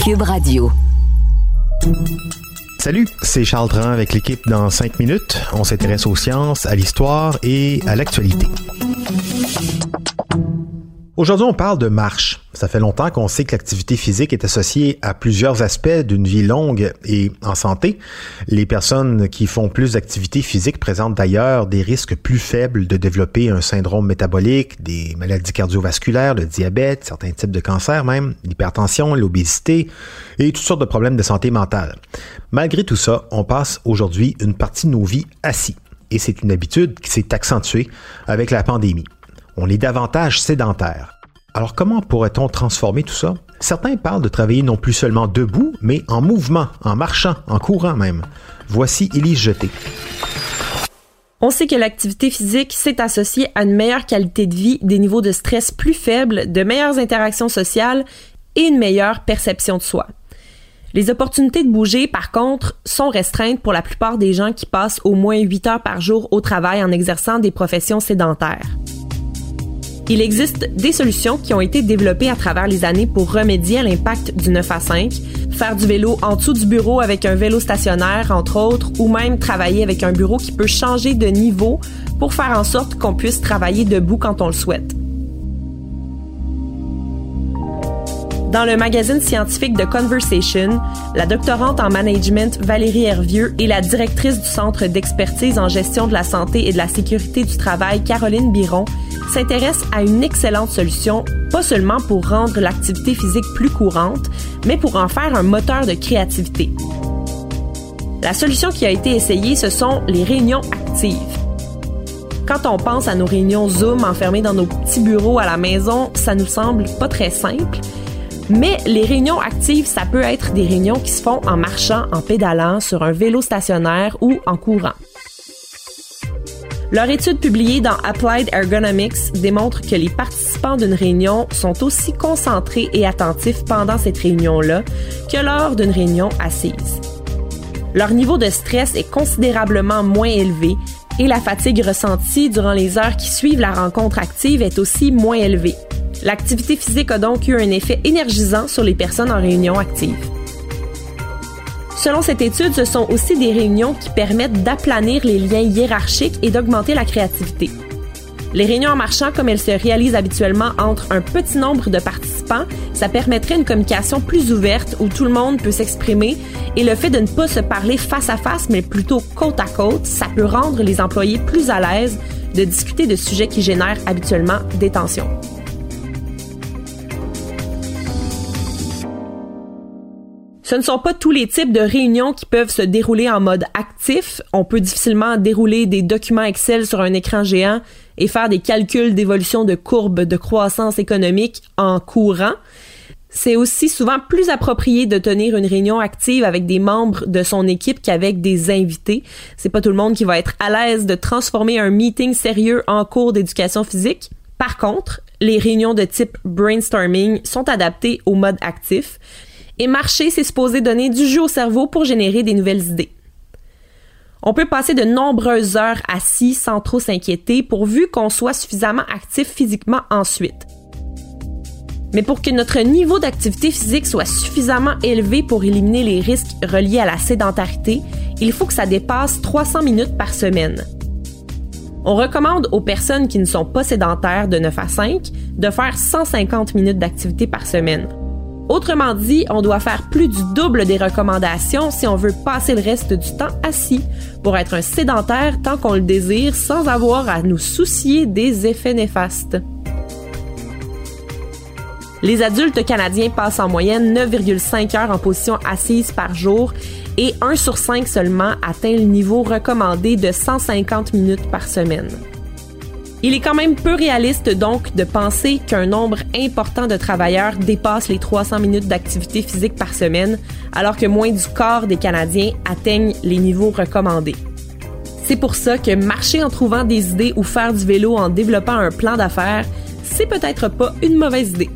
Cube Radio. Salut, c'est Charles Dran avec l'équipe dans 5 minutes. On s'intéresse aux sciences, à l'histoire et à l'actualité. Aujourd'hui, on parle de marche. Ça fait longtemps qu'on sait que l'activité physique est associée à plusieurs aspects d'une vie longue et en santé. Les personnes qui font plus d'activité physique présentent d'ailleurs des risques plus faibles de développer un syndrome métabolique, des maladies cardiovasculaires, le diabète, certains types de cancers même, l'hypertension, l'obésité et toutes sortes de problèmes de santé mentale. Malgré tout ça, on passe aujourd'hui une partie de nos vies assis. Et c'est une habitude qui s'est accentuée avec la pandémie. On est davantage sédentaire. Alors comment pourrait-on transformer tout ça? Certains parlent de travailler non plus seulement debout, mais en mouvement, en marchant, en courant même. Voici Élise Jeté. On sait que l'activité physique s'est associée à une meilleure qualité de vie, des niveaux de stress plus faibles, de meilleures interactions sociales et une meilleure perception de soi. Les opportunités de bouger, par contre, sont restreintes pour la plupart des gens qui passent au moins 8 heures par jour au travail en exerçant des professions sédentaires. Il existe des solutions qui ont été développées à travers les années pour remédier à l'impact du 9 à 5, faire du vélo en dessous du bureau avec un vélo stationnaire, entre autres, ou même travailler avec un bureau qui peut changer de niveau pour faire en sorte qu'on puisse travailler debout quand on le souhaite. Dans le magazine scientifique The Conversation, la doctorante en management Valérie Hervieux et la directrice du Centre d'expertise en gestion de la santé et de la sécurité du travail, Caroline Biron, s'intéressent à une excellente solution, pas seulement pour rendre l'activité physique plus courante, mais pour en faire un moteur de créativité. La solution qui a été essayée, ce sont les réunions actives. Quand on pense à nos réunions Zoom enfermées dans nos petits bureaux à la maison, ça nous semble pas très simple. Mais les réunions actives, ça peut être des réunions qui se font en marchant, en pédalant, sur un vélo stationnaire ou en courant. Leur étude publiée dans Applied Ergonomics démontre que les participants d'une réunion sont aussi concentrés et attentifs pendant cette réunion-là que lors d'une réunion assise. Leur niveau de stress est considérablement moins élevé et la fatigue ressentie durant les heures qui suivent la rencontre active est aussi moins élevée. L'activité physique a donc eu un effet énergisant sur les personnes en réunion active. Selon cette étude, ce sont aussi des réunions qui permettent d'aplanir les liens hiérarchiques et d'augmenter la créativité. Les réunions en marchant, comme elles se réalisent habituellement entre un petit nombre de participants, ça permettrait une communication plus ouverte où tout le monde peut s'exprimer et le fait de ne pas se parler face à face, mais plutôt côte à côte, ça peut rendre les employés plus à l'aise de discuter de sujets qui génèrent habituellement des tensions. Ce ne sont pas tous les types de réunions qui peuvent se dérouler en mode actif. On peut difficilement dérouler des documents Excel sur un écran géant et faire des calculs d'évolution de courbes de croissance économique en courant. C'est aussi souvent plus approprié de tenir une réunion active avec des membres de son équipe qu'avec des invités. C'est pas tout le monde qui va être à l'aise de transformer un meeting sérieux en cours d'éducation physique. Par contre, les réunions de type brainstorming sont adaptées au mode actif. Et marcher, c'est supposé donner du jus au cerveau pour générer des nouvelles idées. On peut passer de nombreuses heures assis sans trop s'inquiéter pourvu qu'on soit suffisamment actif physiquement ensuite. Mais pour que notre niveau d'activité physique soit suffisamment élevé pour éliminer les risques reliés à la sédentarité, il faut que ça dépasse 300 minutes par semaine. On recommande aux personnes qui ne sont pas sédentaires de 9 à 5 de faire 150 minutes d'activité par semaine. Autrement dit, on doit faire plus du double des recommandations si on veut passer le reste du temps assis pour être un sédentaire tant qu'on le désire sans avoir à nous soucier des effets néfastes. Les adultes canadiens passent en moyenne 9,5 heures en position assise par jour et 1 sur 5 seulement atteint le niveau recommandé de 150 minutes par semaine. Il est quand même peu réaliste donc de penser qu'un nombre important de travailleurs dépasse les 300 minutes d'activité physique par semaine, alors que moins du quart des Canadiens atteignent les niveaux recommandés. C'est pour ça que marcher en trouvant des idées ou faire du vélo en développant un plan d'affaires, c'est peut-être pas une mauvaise idée.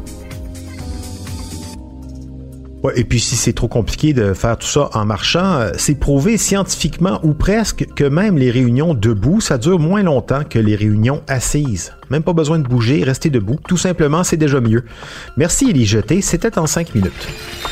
Ouais, et puis si c'est trop compliqué de faire tout ça en marchant, c'est prouvé scientifiquement ou presque que même les réunions debout, ça dure moins longtemps que les réunions assises. Même pas besoin de bouger, rester debout. Tout simplement, c'est déjà mieux. Merci Élise Jeté, c'était en 5 minutes.